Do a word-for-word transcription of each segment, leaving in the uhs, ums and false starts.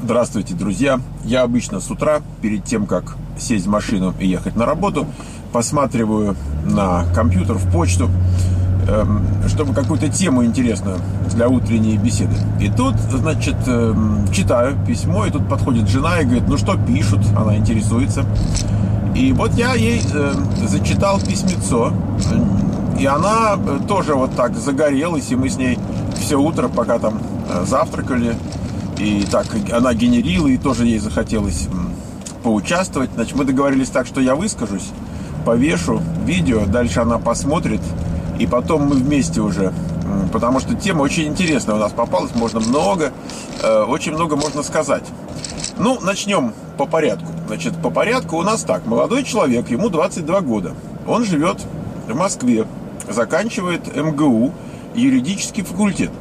Здравствуйте, друзья! Я обычно с утра, перед тем, как сесть в машину и ехать на работу, посматриваю на компьютер, в почту, чтобы какую-то тему интересную для утренней беседы. И тут, значит, читаю письмо, и тут подходит жена и говорит: ну что пишут? Она интересуется. И вот я ей зачитал письмецо, и она тоже вот так загорелась, и мы с ней все утро, пока там завтракали, и так она генерила, и тоже ей захотелось поучаствовать. Значит, мы договорились так, что я выскажусь, повешу видео, дальше она посмотрит, и потом мы вместе уже, потому что тема очень интересная у нас попалась, можно много, очень много можно сказать. Ну, начнем по порядку. Значит, по порядку у нас так. Молодой человек, ему двадцать два года. Он живет в Москве, заканчивает эм гэ у, юридический факультет.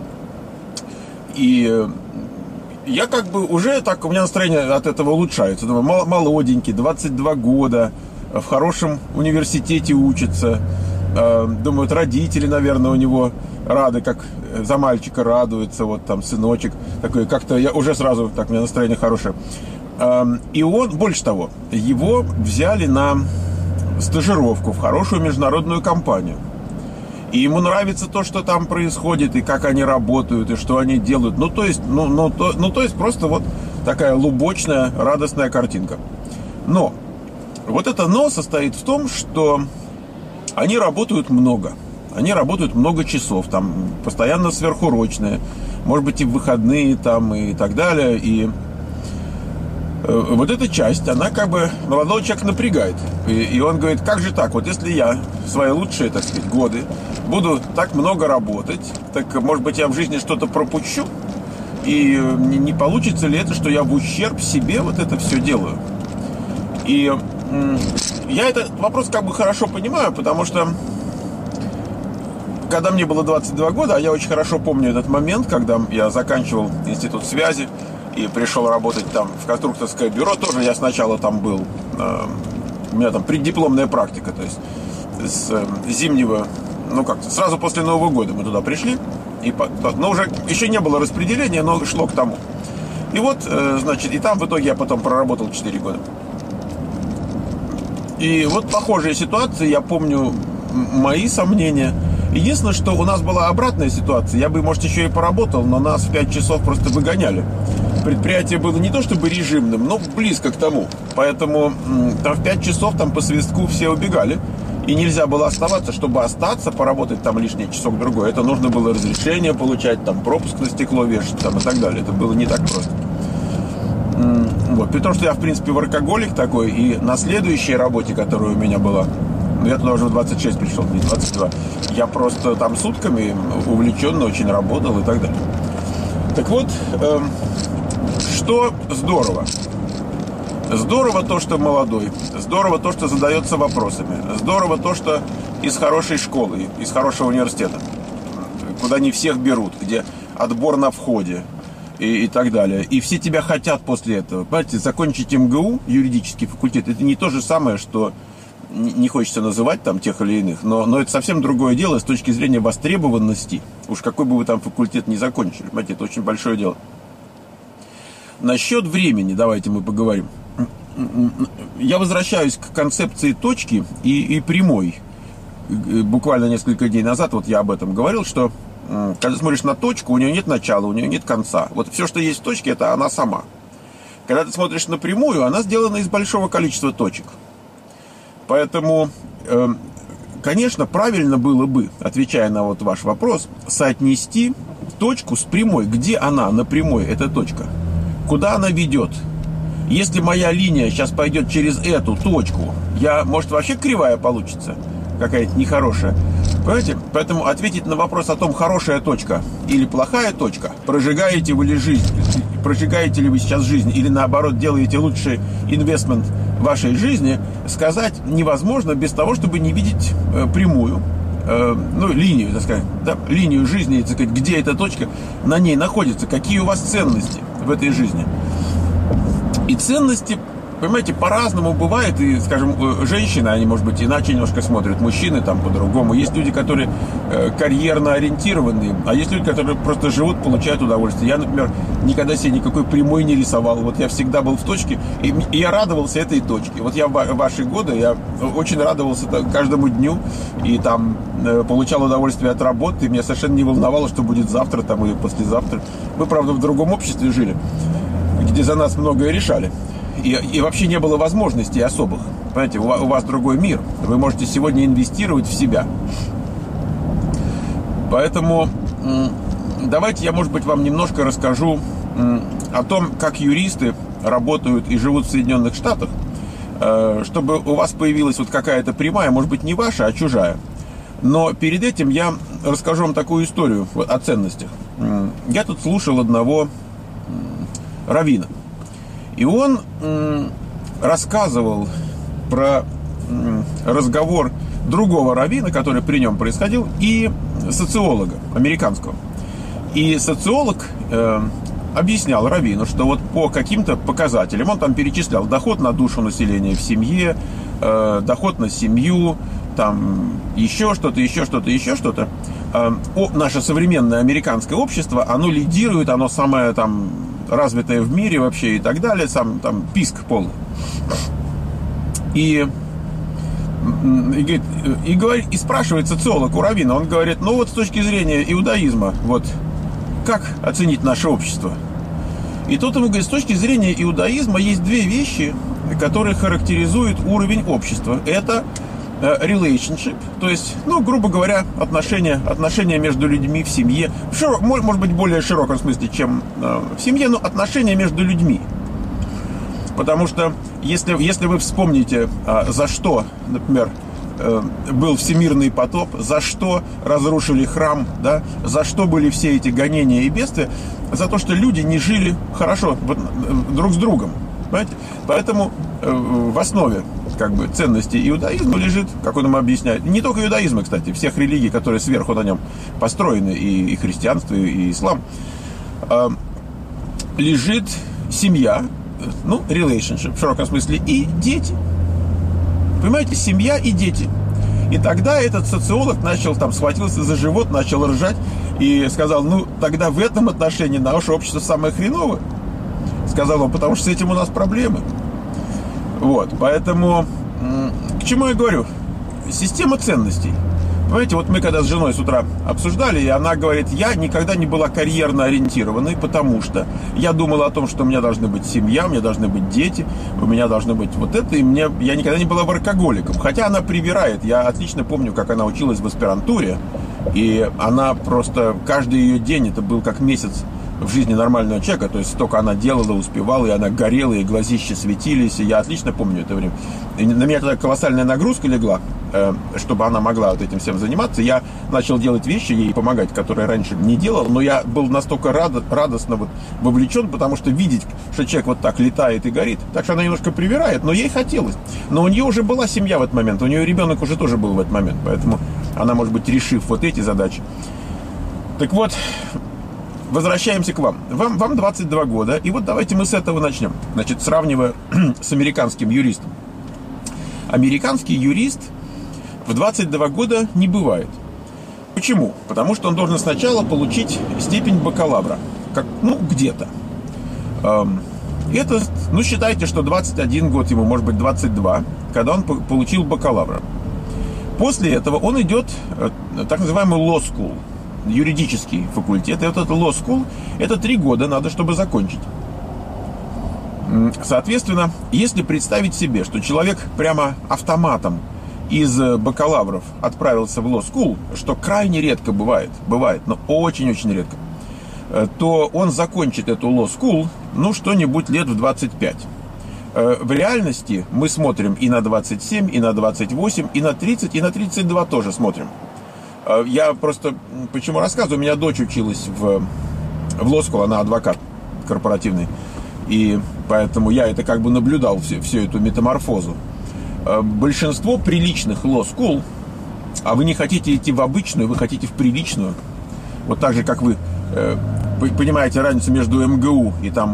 И я как бы уже так, у меня настроение от этого улучшается. Думаю, молоденький, двадцать два года, в хорошем университете учится. Думают, родители, наверное, у него рады, как за мальчика радуются, вот там сыночек такой, как-то я уже сразу, так, у меня настроение хорошее. И он, больше того, его взяли на стажировку в хорошую международную компанию. И ему нравится то, что там происходит, и как они работают, и что они делают. Ну, то есть, ну, ну, то, ну, то есть просто вот такая лубочная, радостная картинка. Но вот это «но» состоит в том, что они работают много. Они работают много часов, там постоянно сверхурочные, может быть, и в выходные там, и так далее. И э, вот эта часть, она как бы молодого человека напрягает. И, и он говорит: как же так, вот если я в свои лучшие, так сказать, годы буду так много работать, так, может быть, я в жизни что-то пропущу? И не, не получится ли это, что я в ущерб себе вот это все делаю? И э, я этот вопрос как бы хорошо понимаю, потому что когда мне было двадцать два года, а я очень хорошо помню этот момент, когда я заканчивал институт связи и пришел работать там в конструкторское бюро, тоже я сначала там был, э, у меня там преддипломная практика, то есть с э, зимнего, ну как-то сразу после Нового года мы туда пришли, и, но уже еще не было распределения, но шло к тому. И вот, э, значит, и там в итоге я потом проработал четыре года. И вот похожие ситуации, я помню мои сомнения. Единственное, что у нас была обратная ситуация. Я бы, может, еще и поработал, но нас в пять часов просто выгоняли. Предприятие было не то чтобы режимным, но близко к тому. Поэтому там в пять часов там по свистку все убегали. И нельзя было оставаться. Чтобы остаться, поработать там лишний часок-другой, это нужно было разрешение получать, там пропуск на стекло вешать там, и так далее. Это было не так просто. Вот. При том, что я, в принципе, воркоголик такой. И на следующей работе, которая у меня была, я туда уже в двадцать шесть пришел, не двадцать два. Я просто там сутками увлеченно очень работал и так далее. Так вот, э, что здорово. Здорово то, что молодой. Здорово то, что задается вопросами. Здорово то, что из хорошей школы, из хорошего университета, куда не всех берут, где отбор на входе и, и так далее. И все тебя хотят после этого. Понимаете, закончить эм гэ у, юридический факультет, это не то же самое, что... Не хочется называть там тех или иных, но, но это совсем другое дело с точки зрения востребованности. Уж какой бы вы там факультет ни закончили, понимаете, это очень большое дело. Насчет времени давайте мы поговорим. Я возвращаюсь к концепции точки и, и прямой. Буквально несколько дней назад вот я об этом говорил, что когда смотришь на точку, у нее нет начала, у нее нет конца. Вот все, что есть в точке, это она сама. Когда ты смотришь на прямую, она сделана из большого количества точек. Поэтому, э, конечно, правильно было бы, отвечая на вот ваш вопрос, соотнести точку с прямой. Где она на прямой, эта точка? Куда она ведет? Если моя линия сейчас пойдет через эту точку, я, может, вообще кривая получится, какая-то нехорошая. Понимаете? Поэтому ответить на вопрос о том, хорошая точка или плохая точка, прожигаете вы ли жизнь, прожигаете ли вы сейчас жизнь, или наоборот делаете лучший инвестмент вашей жизни, сказать невозможно без того, чтобы не видеть э, прямую, э, ну, линию, так сказать, да, линию жизни, так сказать, где эта точка на ней находится, какие у вас ценности в этой жизни. И ценности понимаете, по-разному бывает, и, скажем, женщины, они, может быть, иначе немножко смотрят, мужчины там по-другому. Есть люди, которые э, карьерно ориентированные, а есть люди, которые просто живут, получают удовольствие. Я, например, никогда себе никакой прямой не рисовал. Вот я всегда был в точке, и, и я радовался этой точке. Вот я в ваши годы, я очень радовался каждому дню, и там э, получал удовольствие от работы, и меня совершенно не волновало, что будет завтра там или послезавтра. Мы, правда, в другом обществе жили, где за нас многое решали. И, и вообще не было возможностей особых. Понимаете, у, у вас другой мир. Вы можете сегодня инвестировать в себя. Поэтому давайте я, может быть, вам немножко расскажу о том, как юристы работают и живут в Соединенных Штатах, чтобы у вас появилась вот какая-то прямая, может быть, не ваша, а чужая. Но перед этим я расскажу вам такую историю о ценностях. Я тут слушал одного раввина. И он м, рассказывал про м, разговор другого раввина, который при нем происходил, и социолога американского. И социолог э, объяснял раввину, что вот по каким-то показателям, он там перечислял доход на душу населения в семье, э, доход на семью, там еще что-то, еще что-то, еще что-то. Э, о, наше современное американское общество, оно лидирует, оно самое там развитое в мире вообще и так далее, сам там писк полный. И, и, говорит, и, говорит, и спрашивает социолог у раввина, он говорит, ну вот с точки зрения иудаизма, вот как оценить наше общество? И тут ему говорит, с точки зрения иудаизма есть две вещи, которые характеризуют уровень общества. Это relationship, то есть, ну, грубо говоря, отношения, отношения между людьми в семье, в широк, может быть, более широком смысле, чем э, в семье, но отношения между людьми. Потому что, если, если вы вспомните, э, за что, например, э, был всемирный потоп, за что разрушили храм, да, за что были все эти гонения и бедствия, за то, что люди не жили хорошо вот, друг с другом. Понимаете? Поэтому э, в основе как бы ценности иудаизма лежит, как он ему объясняет, не только иудаизма, кстати, всех религий, которые сверху на нем построены, и, и христианство, и ислам, э, лежит семья, ну, relationship в широком смысле, и дети. Понимаете, семья и дети. И тогда этот социолог начал, там, схватился за живот, начал ржать и сказал, ну, тогда в этом отношении наше общество самое хреновое. Сказал он, потому что с этим у нас проблемы. Вот, поэтому, к чему я говорю? Система ценностей. Понимаете, вот мы когда с женой с утра обсуждали, и она говорит, я никогда не была карьерно ориентированной, потому что я думала о том, что у меня должны быть семья, у меня должны быть дети, у меня должно быть вот это, и мне, я никогда не была воркоголиком. Хотя она привирает, я отлично помню, как она училась в аспирантуре, и она просто, каждый ее день, это был как месяц в жизни нормального человека, то есть столько она делала, успевала, и она горела, и глазища светились, и я отлично помню это время. И на меня тогда колоссальная нагрузка легла, э, чтобы она могла вот этим всем заниматься. Я начал делать вещи, ей помогать, которые раньше не делал, но я был настолько рад, радостно вот вовлечен, потому что видеть, что человек вот так летает и горит, так что она немножко привирает, но ей хотелось. Но у нее уже была семья в этот момент, у нее ребенок уже тоже был в этот момент, поэтому она, может быть, решив вот эти задачи. Так вот, возвращаемся к вам. Вам, вам двадцать два года, и вот давайте мы с этого начнем. Значит, сравнивая с американским юристом. Американский юрист в двадцать два года не бывает. Почему? Потому что он должен сначала получить степень бакалавра. Как, ну, где-то. Это, ну, считайте, что двадцать один год ему, может быть, двадцать два, когда он получил бакалавра. После этого он идет так называемый law school, юридический факультет. И вот этот law school, это три года надо, чтобы закончить. Соответственно, если представить себе, что человек прямо автоматом из бакалавров отправился в law school, что крайне редко бывает, бывает, но очень-очень редко, то он закончит эту law school, ну, что-нибудь лет в двадцать пять. В реальности мы смотрим и на двадцать семь, и на двадцать восемь, и на тридцать, и на тридцать два тоже смотрим. Я просто, почему рассказываю, у меня дочь училась в, в law school, она адвокат корпоративный, и поэтому я это как бы наблюдал, всю, всю эту метаморфозу. Большинство приличных law school, а вы не хотите идти в обычную, вы хотите в приличную, вот так же, как вы, вы понимаете разницу между эм гэ у и там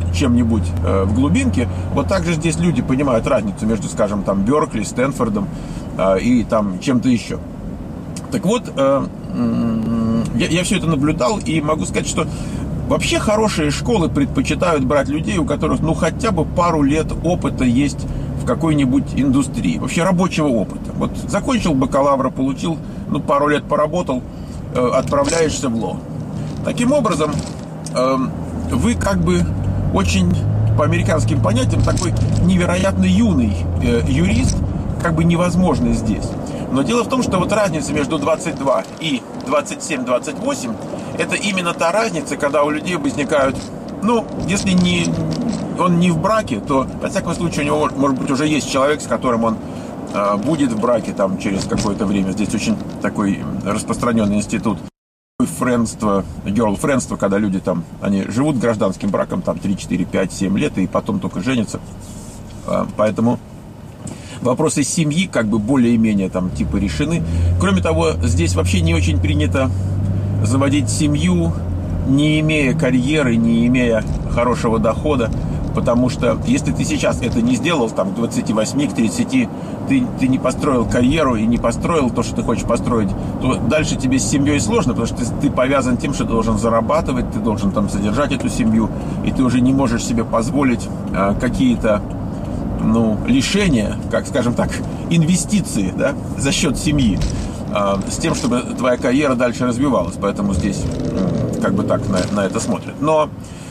чем-нибудь э, в глубинке, вот так же здесь люди понимают разницу между, скажем, там, Беркли, Стэнфордом э, и там чем-то еще. Так вот, э, э, я, я все это наблюдал и могу сказать, что вообще хорошие школы предпочитают брать людей, у которых, ну, хотя бы пару лет опыта есть в какой-нибудь индустрии, вообще рабочего опыта. Вот закончил бакалавра, получил, ну, пару лет поработал, э, отправляешься в ЛО. Таким образом, э, вы как бы очень, по американским понятиям, такой невероятно юный э, юрист, как бы невозможный здесь. Но дело в том, что вот разница между двадцать два и двадцать семь двадцать восемь это именно та разница, когда у людей возникают, ну, если не, он не в браке, то, во всяком случае, у него, может быть, уже есть человек, с которым он э, будет в браке там через какое-то время. Здесь очень такой распространенный институт френдство, girlfriendство, когда люди там, они живут гражданским браком там три, четыре, пять, семь лет и потом только женятся. Э, поэтому вопросы семьи как бы более-менее там типа решены. Кроме того, здесь вообще не очень принято заводить семью, не имея карьеры, не имея хорошего дохода, потому что если ты сейчас это не сделал, там, к двадцати восьми, к тридцати, ты, ты не построил карьеру и не построил то, что ты хочешь построить, то дальше тебе с семьей сложно, потому что ты, ты повязан тем, что ты должен зарабатывать, ты должен там содержать эту семью, и ты уже не можешь себе позволить а, какие-то, ну, лишения, как, скажем так, инвестиции, да, за счет семьи, а, с тем, чтобы твоя карьера дальше развивалась. Поэтому здесь как бы так на, на это смотрят. Но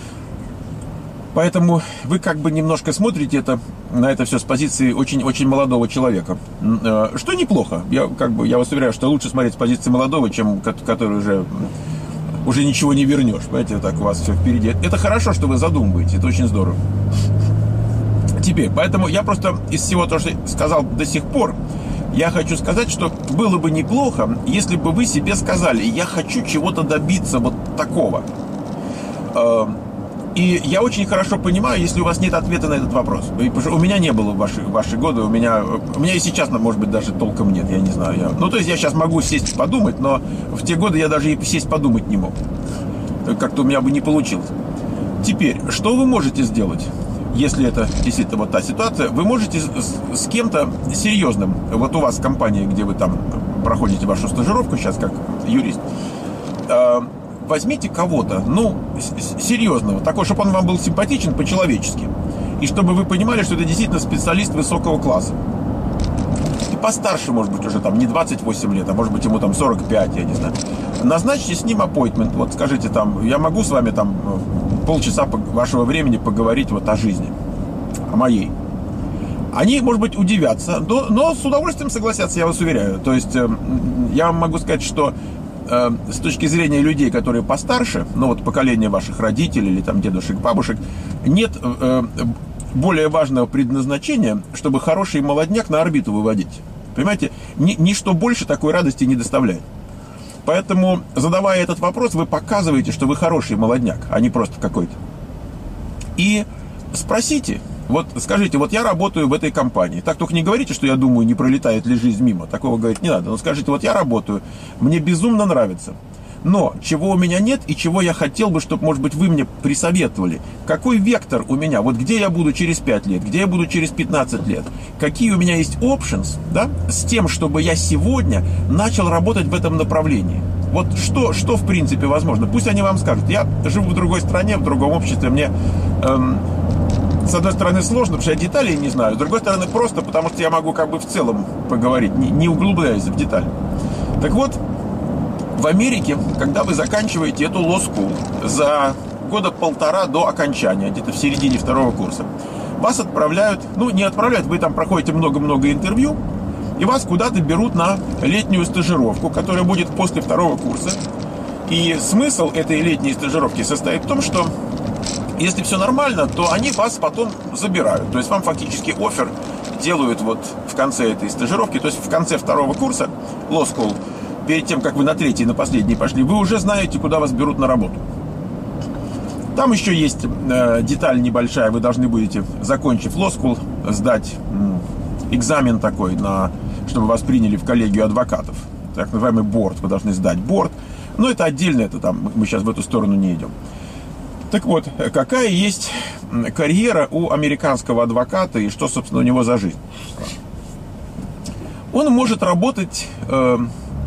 поэтому вы как бы немножко смотрите это, на это все с позиции очень-очень молодого человека. Что неплохо. Я, как бы, я вас уверяю, что лучше смотреть с позиции молодого, чем который уже, уже ничего не вернешь. Понимаете, так у вас все впереди. Это хорошо, что вы задумываетесь. Это очень здорово. Теперь, поэтому я просто из всего того, что сказал до сих пор, я хочу сказать, что было бы неплохо, если бы вы себе сказали: я хочу чего-то добиться вот такого. И я очень хорошо понимаю, если у вас нет ответа на этот вопрос. У меня не было в ваши, в ваши годы, у меня, у меня и сейчас, может быть, даже толком нет, я не знаю. Я, ну, то есть я сейчас могу сесть подумать, но в те годы я даже и сесть подумать не мог. Как-то у меня бы не получилось. Теперь, что вы можете сделать? Если это действительно вот та ситуация, вы можете с, с кем-то серьезным, вот у вас в компании, где вы там проходите вашу стажировку сейчас как юрист, э, возьмите кого-то, ну, серьезного, такой, чтобы он вам был симпатичен по-человечески, и чтобы вы понимали, что это действительно специалист высокого класса. И постарше, может быть, уже там не двадцать восемь лет, а может быть ему там сорок пять, я не знаю. Назначьте с ним аппоинтмент, вот скажите там: я могу с вами там полчаса вашего времени поговорить вот о жизни, о моей. Они, может быть, удивятся, но, но с удовольствием согласятся, я вас уверяю. То есть э, я вам могу сказать, что э, с точки зрения людей, которые постарше, ну вот поколение ваших родителей или там дедушек, бабушек, нет э, более важного предназначения, чтобы хороший молодняк на орбиту выводить. Понимаете, Ни, ничто больше такой радости не доставляет. Поэтому, задавая этот вопрос, вы показываете, что вы хороший молодняк, а не просто какой-то. И спросите, вот скажите: вот я работаю в этой компании. Так только не говорите, что я думаю, не пролетает ли жизнь мимо. Такого говорить не надо. Но скажите: вот я работаю, мне безумно нравится. Но чего у меня нет и чего я хотел бы, чтобы, может быть, вы мне присоветовали. Какой вектор у меня? Вот где я буду через пять лет, где я буду через пятнадцать лет. Какие у меня есть options, да, с тем, чтобы я сегодня начал работать в этом направлении. Вот что, что в принципе возможно. Пусть они вам скажут. Я живу в другой стране, в другом обществе. Мне, эм, с одной стороны, сложно, потому что я деталей не знаю. С другой стороны, просто потому что я могу как бы в целом поговорить, не, не углубляясь в детали. Так вот, в Америке, когда вы заканчиваете эту law school за года полтора до окончания, где-то в середине второго курса, вас отправляют, ну не отправляют, вы там проходите много-много интервью, и вас куда-то берут на летнюю стажировку, которая будет после второго курса. И смысл этой летней стажировки состоит в том, что если все нормально, то они вас потом забирают. То есть вам фактически оффер делают вот в конце этой стажировки, то есть в конце второго курса law school, перед тем, как вы на третий и на последний пошли, вы уже знаете, куда вас берут на работу. Там еще есть э, деталь небольшая. Вы должны будете, закончив law school, сдать э, экзамен такой, на, чтобы вас приняли в коллегию адвокатов. Так называемый борд. Вы должны сдать борд. Но это отдельно, это там, мы сейчас в эту сторону не идем. Так вот, какая есть карьера у американского адвоката и что, собственно, у него за жизнь? Он может работать, э,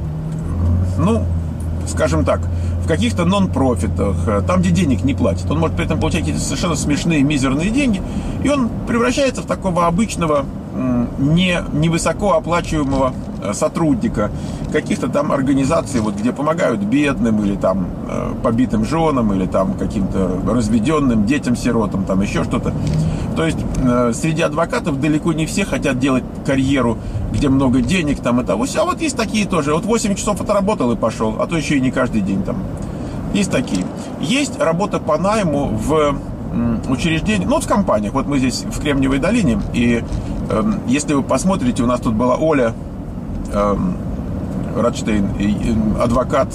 ну, скажем так, в каких-то нон-профитах, там, где денег не платят. Он может при этом получать какие-то совершенно смешные, мизерные деньги, и он превращается в такого обычного, не, невысокооплачиваемого сотрудника каких-то там организаций, вот, где помогают бедным или там побитым женам, или там каким-то разведенным детям-сиротам, там еще что-то. То есть среди адвокатов далеко не все хотят делать карьеру, где много денег там и того. А вот есть такие тоже. Вот восемь часов отработал и пошел, а то еще и не каждый день там. Есть такие. Есть работа по найму в учреждениях, ну, в компаниях. Вот мы здесь в Кремниевой долине, и э, если вы посмотрите, у нас тут была Оля э, Радштейн, адвокат.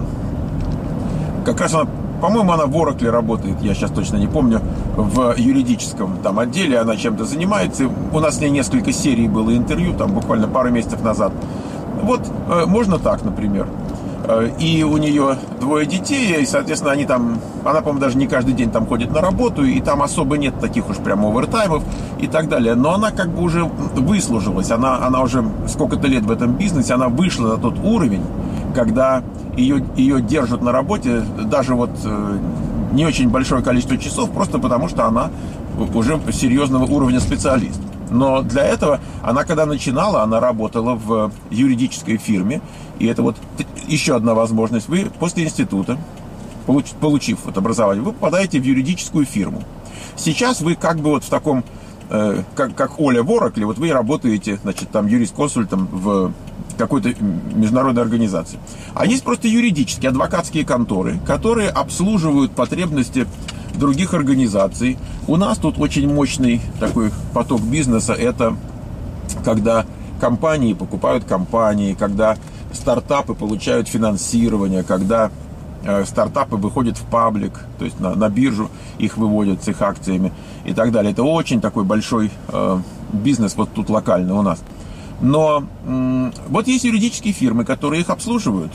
Как раз она, по-моему, она в Oracle работает, я сейчас точно не помню, в юридическом там отделе, она чем-то занимается. У нас с ней несколько серий было интервью, там буквально пару месяцев назад. Вот, э, можно так, например. И у нее двое детей, и, соответственно, они там, она, по-моему, даже не каждый день там ходит на работу, и там особо нет таких уж прям овертаймов и так далее. Но она как бы уже выслужилась, она, она уже сколько-то лет в этом бизнесе, она вышла на тот уровень, когда ее, ее держат на работе даже вот не очень большое количество часов, просто потому что она уже серьезного уровня специалист. Но для этого она, когда начинала, она работала в юридической фирме. И это вот еще одна возможность. Вы после института, получив вот образование, вы попадаете в юридическую фирму. Сейчас вы как бы вот в таком, э, как, как Оля в Oracle, вот вы работаете, значит, там юрист-консультом в какой-то международной организации. А есть просто юридические, адвокатские конторы, которые обслуживают потребности других организаций. У нас тут очень мощный такой поток бизнеса. Это когда компании покупают компании, когда стартапы получают финансирование, когда э, стартапы выходят в паблик, то есть на, на биржу их выводят с их акциями и так далее. Это очень такой большой э, бизнес вот тут локальный у нас. Но э, вот есть юридические фирмы, которые их обслуживают.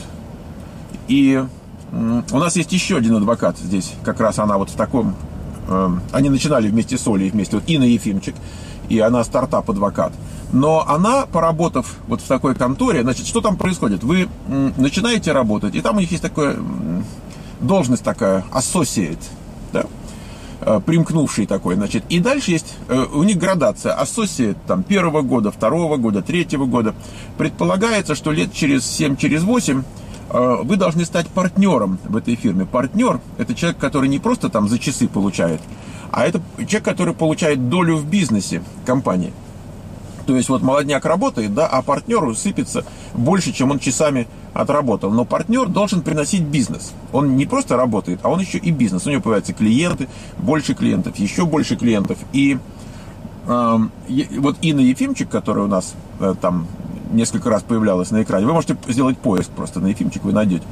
И у нас есть еще один адвокат здесь, как раз она вот в таком, э, они начинали вместе с Олей, вместе, вот Инна Ефимчик, и она стартап-адвокат. Но она, поработав вот в такой конторе, значит, что там происходит? Вы м, начинаете работать, и там у них есть такая м, должность такая, associate, да? э, примкнувший такой, значит, и дальше есть э, у них градация, associate там первого года, второго года, третьего года. Предполагается, что лет через семь, через восемь вы должны стать партнером в этой фирме. Партнер – это человек, который не просто там за часы получает, а это человек, который получает долю в бизнесе компании. То есть вот молодняк работает, да, а партнеру сыпется больше, чем он часами отработал. Но партнер должен приносить бизнес. Он не просто работает, а он еще и бизнес. У него появляются клиенты, больше клиентов, еще больше клиентов. И э, вот Инна Ефимчик, которая у нас э, там несколько раз появлялась на экране. Вы можете сделать поиск просто на Ефимчик, вы найдете.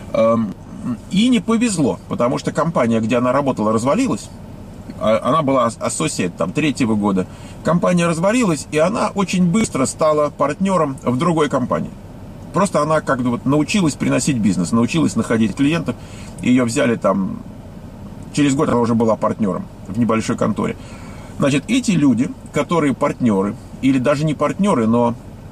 И не повезло, потому что компания, где она работала, развалилась. Она была associate там третьего года. Компания развалилась, и она очень быстро стала партнером в другой компании. Просто она как бы вот научилась приносить бизнес, научилась находить клиентов. Ее взяли там... Через год она уже была партнером в небольшой конторе. Значит, эти люди, которые партнеры, или даже не партнеры, но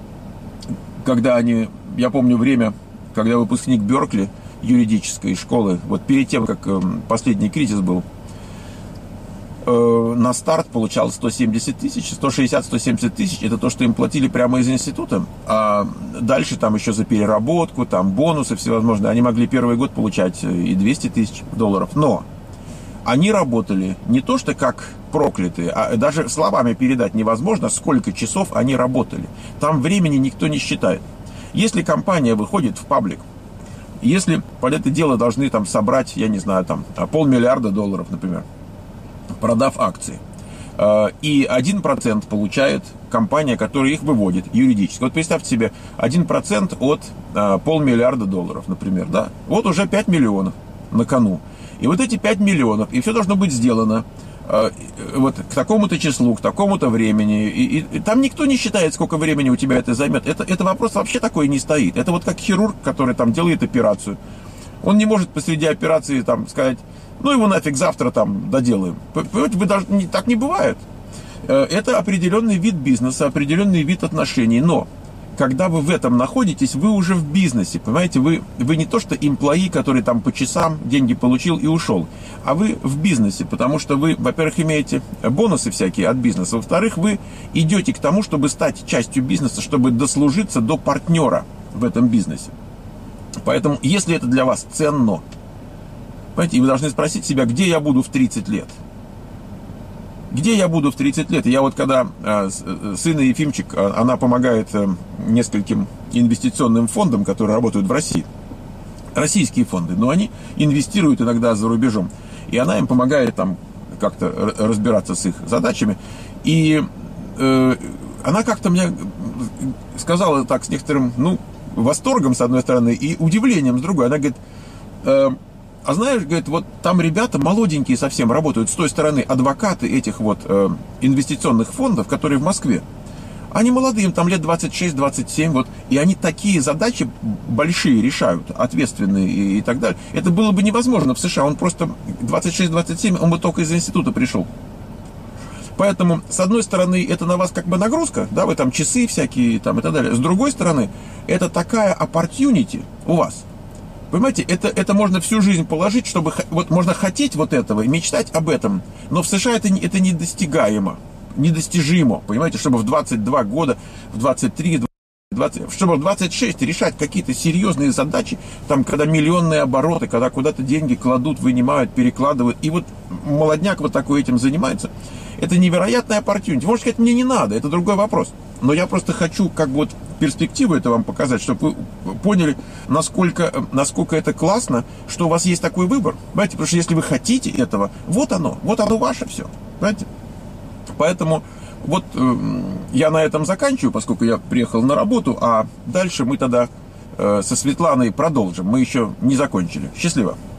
когда они, я помню время, когда выпускник Беркли, юридической школы, вот перед тем, как э, последний кризис был, э, на старт получал сто семьдесят тысяч, сто шестьдесят - сто семьдесят тысяч, это то, что им платили прямо из института, а дальше там еще за переработку, там бонусы всевозможные, они могли первый год получать и двести тысяч долларов, но они работали не то, что как проклятые, а даже словами передать невозможно, сколько часов они работали. Там времени никто не считает. Если компания выходит в паблик, если под это дело должны там собрать, я не знаю, там полмиллиарда долларов, например, продав акции, и один процент получает компания, которая их выводит юридически. Вот представьте себе, один процент от полмиллиарда долларов, например, да? Вот уже пять миллионов на кону. И вот эти пять миллионов, и все должно быть сделано э, вот к такому-то числу, к такому-то времени. И, и, и там никто не считает, сколько времени у тебя это займет. Это, это вопрос вообще такой не стоит. Это вот как хирург, который там делает операцию. Он не может посреди операции там сказать: Ну его нафиг завтра там доделаем. Понимаете, вы даже, не, так не бывает. Это определенный вид бизнеса, определенный вид отношений. Но когда вы в этом находитесь, вы уже в бизнесе, понимаете, вы, вы не то что имплои, который там по часам деньги получил и ушел, а вы в бизнесе, потому что вы, во-первых, имеете бонусы всякие от бизнеса, во-вторых, вы идете к тому, чтобы стать частью бизнеса, чтобы дослужиться до партнера в этом бизнесе. Поэтому, если это для вас ценно, понимаете, и вы должны спросить себя, где я буду в тридцать лет? Где я буду в тридцать лет? Я вот когда э, сын Ефимчик, она помогает э, нескольким инвестиционным фондам, которые работают в России. Российские фонды, но они инвестируют иногда за рубежом. И она им помогает там как-то разбираться с их задачами. И э, она как-то мне сказала так с некоторым, ну, восторгом, с одной стороны, и удивлением, с другой. Она говорит... Э, А знаешь, говорит, вот там ребята молоденькие совсем работают, с той стороны адвокаты этих вот э, инвестиционных фондов, которые в Москве. Они молодые, им там лет двадцать шесть двадцать семь, вот, и они такие задачи большие решают, ответственные и, и так далее. Это было бы невозможно в США, он просто двадцать шесть двадцать семь, он бы только из института пришел. Поэтому, с одной стороны, это на вас как бы нагрузка, да, вы там часы всякие там и так далее. С другой стороны, это такая opportunity у вас. Понимаете, это, это можно всю жизнь положить, чтобы... Вот можно хотеть вот этого и мечтать об этом, но в США это, это недостигаемо, недостижимо, понимаете, чтобы в двадцать два года, в двадцать три, двадцать, чтобы в двадцать шесть решать какие-то серьезные задачи, там, когда миллионные обороты, когда куда-то деньги кладут, вынимают, перекладывают, и вот молодняк вот такой этим занимается. Это невероятная opportunity. Можно сказать, мне не надо, это другой вопрос. Но я просто хочу как бы вот перспективу это вам показать, чтобы вы поняли, насколько, насколько это классно, что у вас есть такой выбор. Понимаете, потому что если вы хотите этого, вот оно, вот оно ваше все. Понимаете? Поэтому вот э, я на этом заканчиваю, поскольку я приехал на работу, а дальше мы тогда э, со Светланой продолжим. Мы еще не закончили. Счастливо!